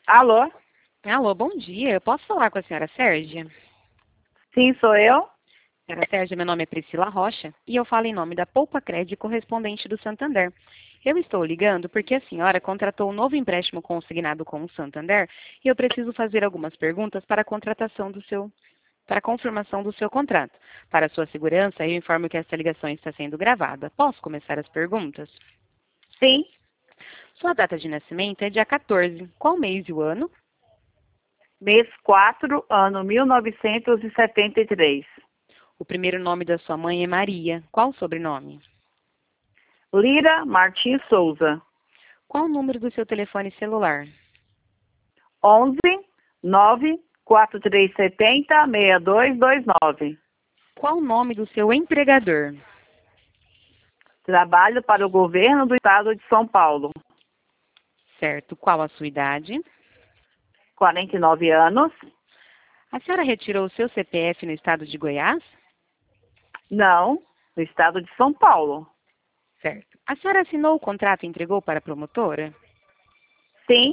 Alô? Alô, bom dia. Eu posso falar com a senhora Sérgia? Sim, sou eu. Senhora Sérgia, meu nome é Priscila Rocha e eu falo em nome da Poupa Crédito correspondente do Santander. Eu estou ligando porque a senhora contratou um novo empréstimo consignado com o Santander e eu preciso fazer algumas perguntas para a para a confirmação do seu contrato. Para sua segurança, eu informo que esta ligação está sendo gravada. Posso começar as perguntas? Sim, Sua data de nascimento é dia 14. Qual mês e o ano? mês 4, ano 1973. O primeiro nome da sua mãe é Maria. Qual o sobrenome? Lira Martins Souza. Qual o número do seu telefone celular? 11 9 4370 6229. Qual o nome do seu empregador? Trabalho para o governo do estado de São Paulo. Certo. Qual a sua idade? 49 anos. A senhora retirou o seu CPF no estado de Goiás? Não, no estado de São Paulo. Certo. A senhora assinou o contrato e entregou para a promotora? Sim,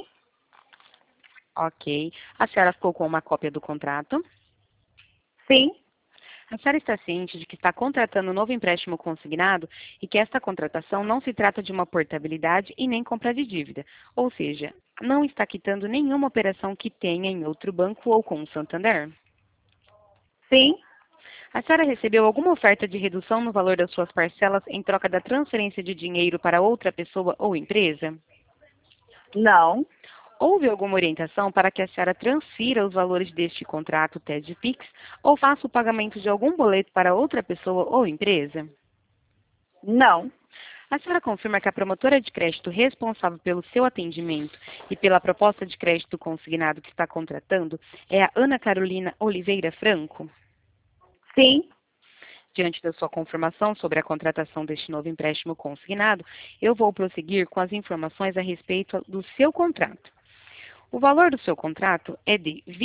Ok. A senhora ficou com uma cópia do contrato? sim, A senhora está ciente de que está contratando um novo empréstimo consignado e que esta contratação não se trata de uma portabilidade e nem compra de dívida, ou seja, não está quitando nenhuma operação que tenha em outro banco ou com o Santander? sim, A senhora recebeu alguma oferta de redução no valor das suas parcelas em troca da transferência de dinheiro para outra pessoa ou empresa? não, Houve alguma orientação para que a senhora transfira os valores deste contrato TED-Pix ou faça o pagamento de algum boleto para outra pessoa ou empresa? não, A senhora confirma que a promotora de crédito responsável pelo seu atendimento e pela proposta de crédito consignado que está contratando é a Ana Carolina Oliveira Franco? sim, Diante da sua confirmação sobre a contratação deste novo empréstimo consignado, eu vou prosseguir com as informações a respeito do seu contrato. O valor do seu contrato é de R$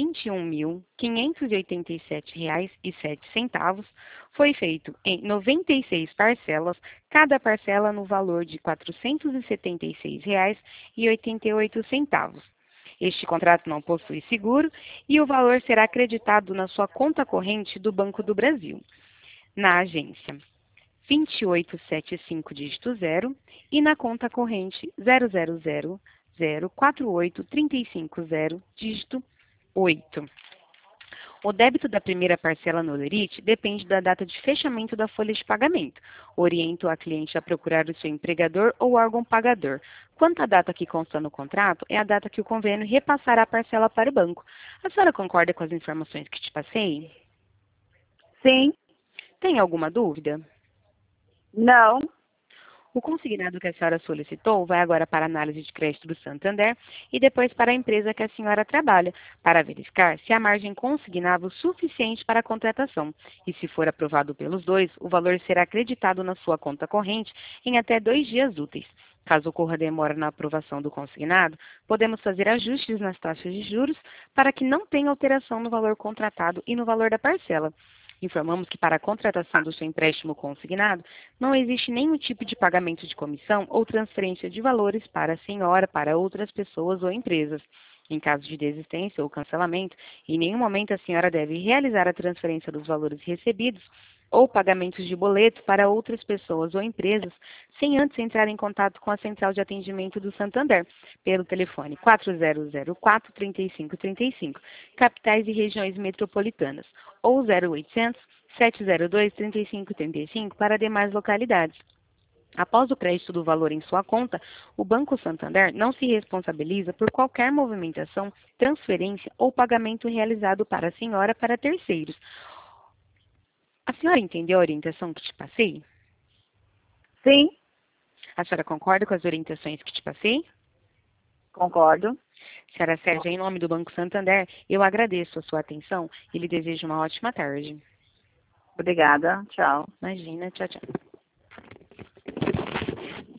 21.587,07. Foi feito em 96 parcelas, cada parcela no valor de R$ 476,88. Este contrato não possui seguro e o valor será acreditado na sua conta corrente do Banco do Brasil, na agência 2875 dígito 0 e na conta corrente 000048350 dígito 8. O débito da primeira parcela no Lerite depende da data de fechamento da folha de pagamento. Oriento a cliente a procurar o seu empregador ou órgão pagador. Quanto à data que consta no contrato, é a data que o convênio repassará a parcela para o banco. A senhora concorda com as informações que te passei? sim, Tem alguma dúvida? não, O consignado que a senhora solicitou vai agora para a análise de crédito do Santander e depois para a empresa que a senhora trabalha, para verificar se há margem consignável suficiente para a contratação. E se for aprovado pelos dois, o valor será acreditado na sua conta corrente em até 2 dias úteis. Caso ocorra demora na aprovação do consignado, podemos fazer ajustes nas taxas de juros para que não tenha alteração no valor contratado e no valor da parcela. Informamos que para a contratação do seu empréstimo consignado, não existe nenhum tipo de pagamento de comissão ou transferência de valores para a senhora, para outras pessoas ou empresas. Em caso de desistência ou cancelamento, em nenhum momento a senhora deve realizar a transferência dos valores recebidos ou pagamentos de boleto para outras pessoas ou empresas, sem antes entrar em contato com a central de atendimento do Santander, pelo telefone 4004-3535, capitais e regiões metropolitanas, ou 0800 702 3535 para demais localidades. Após o crédito do valor em sua conta, o Banco Santander não se responsabiliza por qualquer movimentação, transferência ou pagamento realizado para a senhora para terceiros. A senhora entendeu a orientação que te passei? sim, A senhora concorda com as orientações que te passei? concordo. Senhora Sérgia, em nome do Banco Santander, eu agradeço a sua atenção e lhe desejo uma ótima tarde. Obrigada, tchau. Imagina, tchau, tchau.